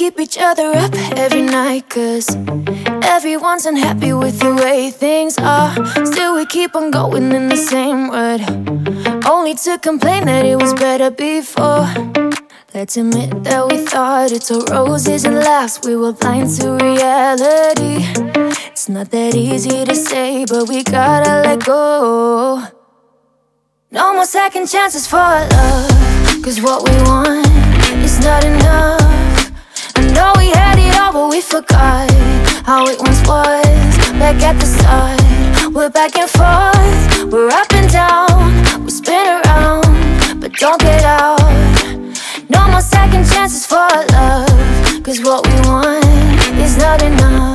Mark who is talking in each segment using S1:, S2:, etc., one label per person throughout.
S1: keep each other up every night, 'cause everyone's unhappy with the way things are. Still we keep on going in the same road, only to complain that it was better before. Let's admit that we thought it's all roses and laughs. We were blind to reality. It's not that easy to say, but we gotta let go. No more second chances for love, 'cause what we want is not enough. I know we had it all, but we forgot how it once was. Back at the start, we're back and forth. We're up and down, we spin around, but don't get out. No more second chances for love, 'cause what we want is not enough.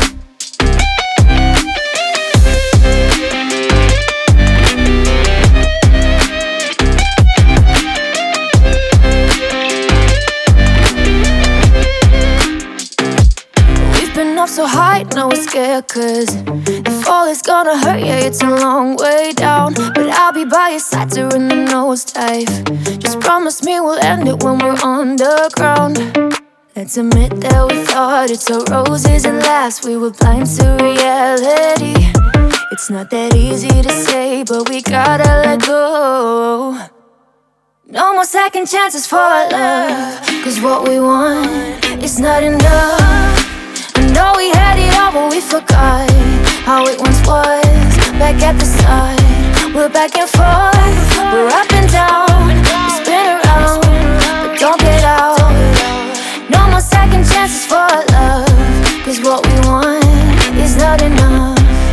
S1: So high, now we're scared, 'cause the fall is gonna hurt, yeah, it's a long way down. But I'll be by your side during the nosedive. Just promise me we'll end it when we're on the ground. Let's admit that we thought it's all roses and laughs. We were blind to reality. It's not that easy to say, but we gotta let go. No more second chances for love, 'cause what we want is not enough. I know we had it all, but we forgot how it once was. Back at the start, we're back and forth. We're up and down, we spin around, but don't get out. No more second chances for love, 'cause what we want is not enough.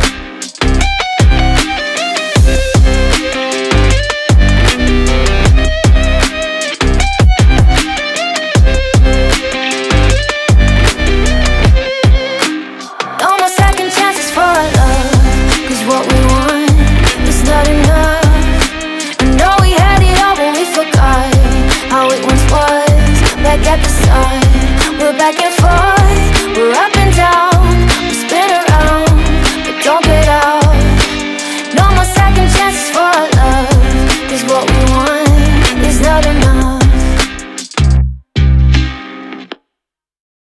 S1: What we want is not enough. I know we had it all, but we forgot how it once was. Back at the start, we're back and forth.